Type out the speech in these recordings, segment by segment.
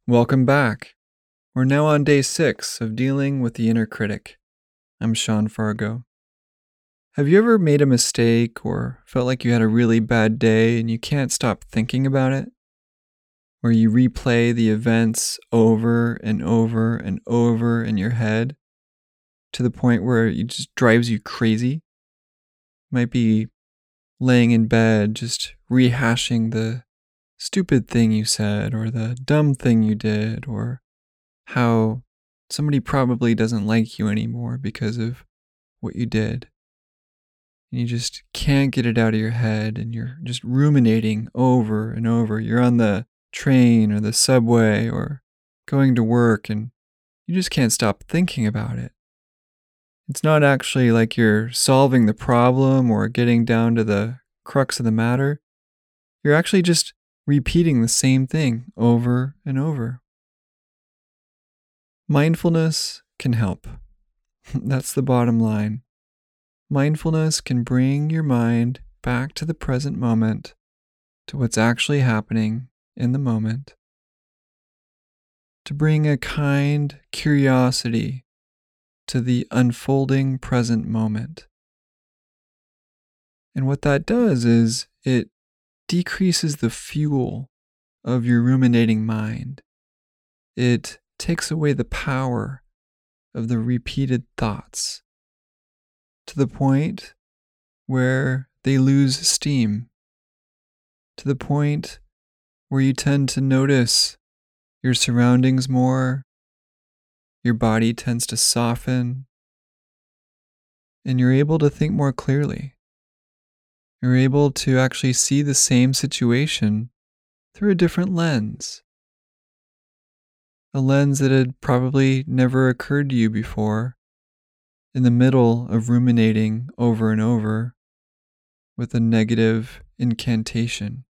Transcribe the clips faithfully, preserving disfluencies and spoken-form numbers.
Welcome back. We're now on day six of dealing with the inner critic. I'm Sean Fargo. Have you ever made a mistake or felt like you had a really bad day and you can't stop thinking about it? Where you replay the events over and over and over in your head to the point where it just drives you crazy? Might be laying in bed just rehashing the stupid thing you said or the dumb thing you did, or how somebody probably doesn't like you anymore because of what you did. And you just can't get it out of your head and you're just ruminating over and over. You're on the train or the subway or going to work and you just can't stop thinking about it. It's not actually like you're solving the problem or getting down to the crux of the matter. You're actually just repeating the same thing over and over. Mindfulness can help. That's the bottom line. Mindfulness can bring your mind back to the present moment, to what's actually happening in the moment, to bring a kind curiosity to the unfolding present moment. And what that does is it decreases the fuel of your ruminating mind. It takes away the power of the repeated thoughts to the point where they lose steam, to the point where you tend to notice your surroundings more, your body tends to soften, and you're able to think more clearly. You're able to actually see the same situation through a different lens. A lens that had probably never occurred to you before, in the middle of ruminating over and over with a negative incantation.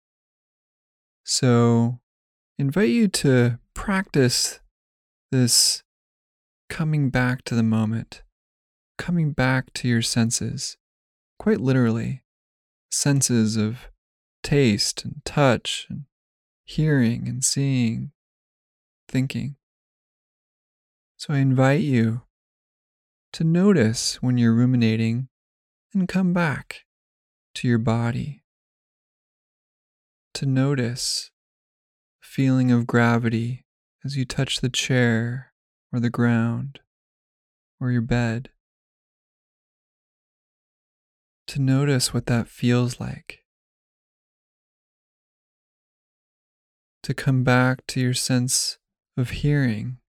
So, I invite you to practice this coming back to the moment, coming back to your senses, quite literally. Senses of taste and touch and hearing and seeing, thinking. So I invite you to notice when you're ruminating and come back to your body. To notice the feeling of gravity as you touch the chair or the ground or your bed. To notice what that feels like. To come back to your sense of hearing.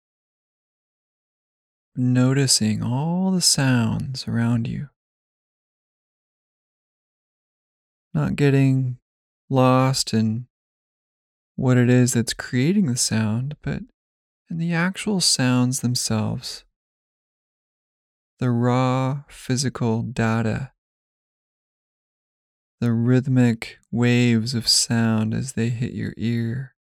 Noticing all the sounds around you. Not getting lost in what it is that's creating the sound, but in the actual sounds themselves. The raw physical data. The rhythmic waves of sound as they hit your ear.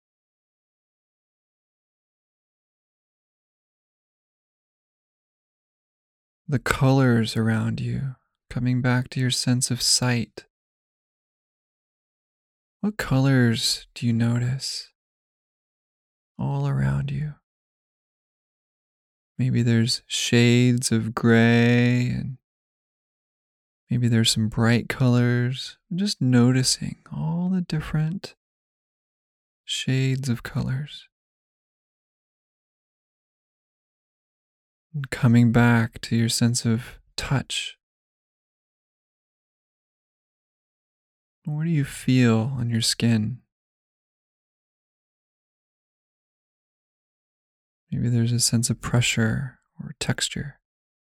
The colors around you, coming back to your sense of sight. What colors do you notice all around you? Maybe there's shades of gray and maybe there's some bright colors. Just noticing all the different shades of colors. And coming back to your sense of touch. What do you feel on your skin? Maybe there's a sense of pressure or texture.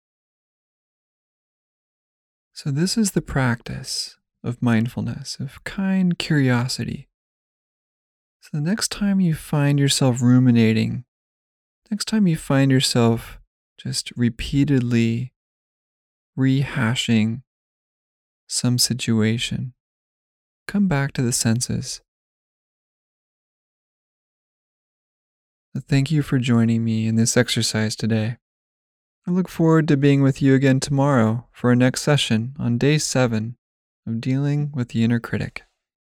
So this is the practice of mindfulness, of kind curiosity. So the next time you find yourself ruminating, next time you find yourself just repeatedly rehashing some situation, come back to the senses. So thank you for joining me in this exercise today. I look forward to being with you again tomorrow for our next session on day seven of dealing with the inner critic.